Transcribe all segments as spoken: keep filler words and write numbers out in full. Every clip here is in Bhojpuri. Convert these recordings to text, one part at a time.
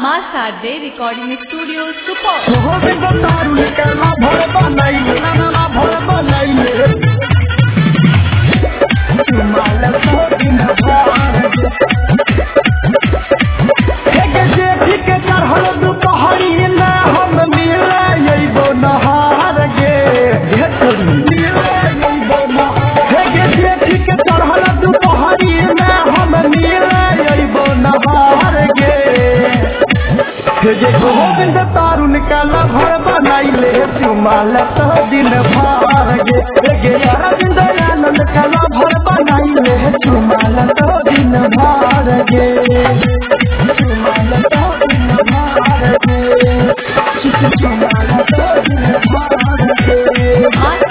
माँ शारदे रिकॉर्डिंग स्टूडियो सुपौल। गोविंद तारुन का लभर बनाइले चुमाल तो दिन भर गे अरविंद आनंद का लभर बनाइले चुमाल तो दिन भर गे चुमाल तो दिन भर गे चुमाल तो दिन भर गे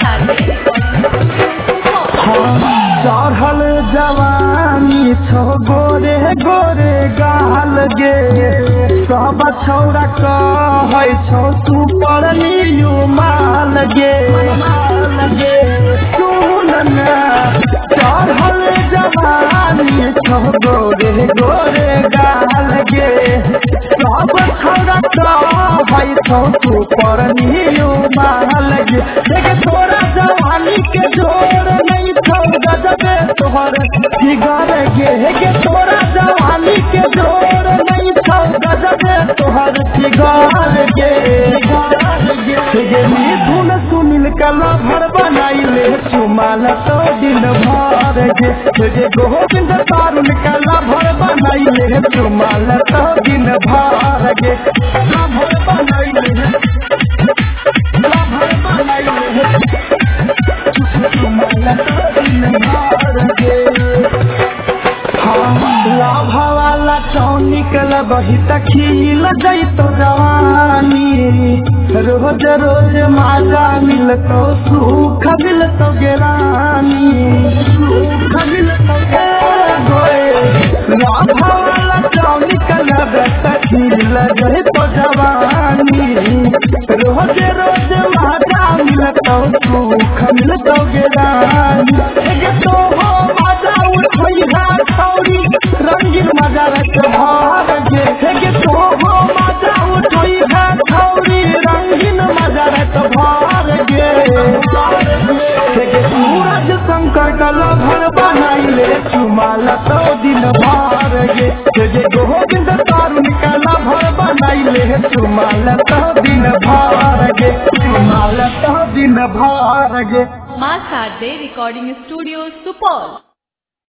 चढ़ल जवानी छो गोरे गोरे गाल गे सब छौरा कहे छो तू पढ़लियो माल गे गे सुन ना चढ़ल जवानी छो गोरे गोरे गाल गे सब छौरा कहे छो तू पढ़लियो माल गे देख तोरा जवानी के जोर नहीं छौ गजबे तोहर फिगर गे गे तोरा जवानी के जोर नहीं छौ गजबे तोहर फिगर गे गे मिथुन सुनील का लभर बनाइले चुमाल तो दिन भर गे गे गोविंद तारुन का लभर बनाइले चुमाल तो दिन भर गे लभर बनाइले लभर बनाइले चुमाल तो दिन भर गे लाभ वाला चौनिकल बही तखील जैतो जवानी रोज रोज माजा मिलतो सुख मिलतो गेरानी सुख मिलतो गोए लाभ वाला चौनिकल तखील जैतो जवानी रोज रोज माजा मिलतो सुख मिलतो गेरानी तो हो माजा उठई है रंगीन मजा भार गे गे तो हो मजा उठई है छौरी रंगीन मजा भार गे गे सूरज शंकर का लभर बनाइले चुमाल तो दिन भर गे गे गोविंद तारुन का लभर बनाइले चुमाल तो दिन भर गे चुमाल तो दिन भर गे माँ शारदे रिकॉर्डिंग स्टूडियो सुपौल।